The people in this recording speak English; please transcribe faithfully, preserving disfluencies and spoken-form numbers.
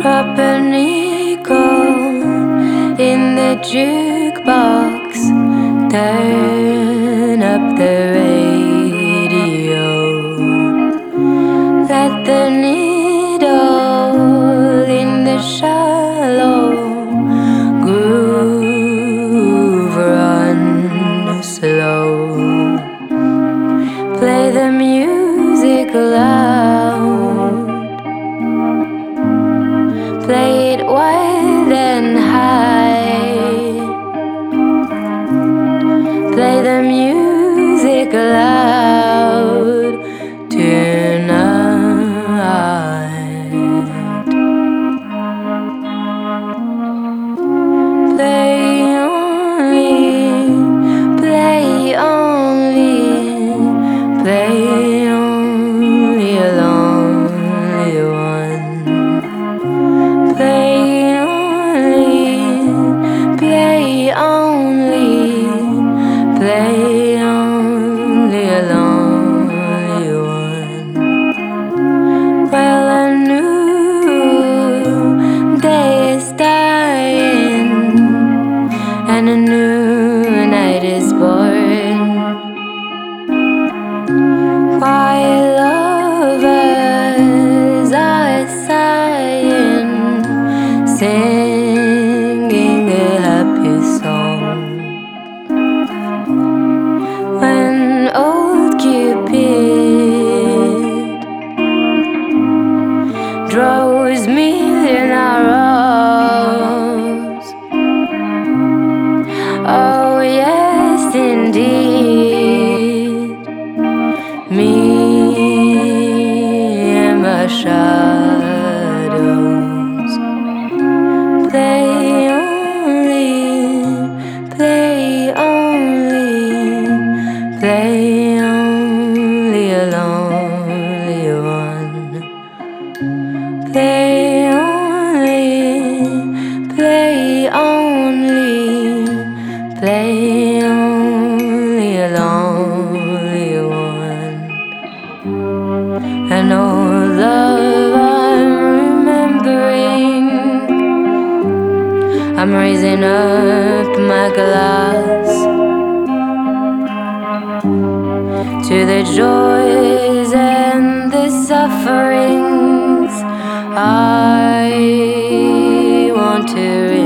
Pumpernickel in the jukebox. Turn up the radio. Let the needle in the shallow groove run slow. Play the music loud. Play it wild and high. Play the music loud tonight. Play only, play only, play only a lonely one. Play only, play only, play only a lonely one. Well, a new day is dying, and a new night is born. Why lovers are sighing, singing a happy song. When old Cupid draws me in arrows, oh yes indeed, me and my shadows. Play only, play only, play only a lonely one. Play only, play only, play only a lonely one. And oh love, I'm remembering, I'm raising up my glass to the joys and the sufferings I want to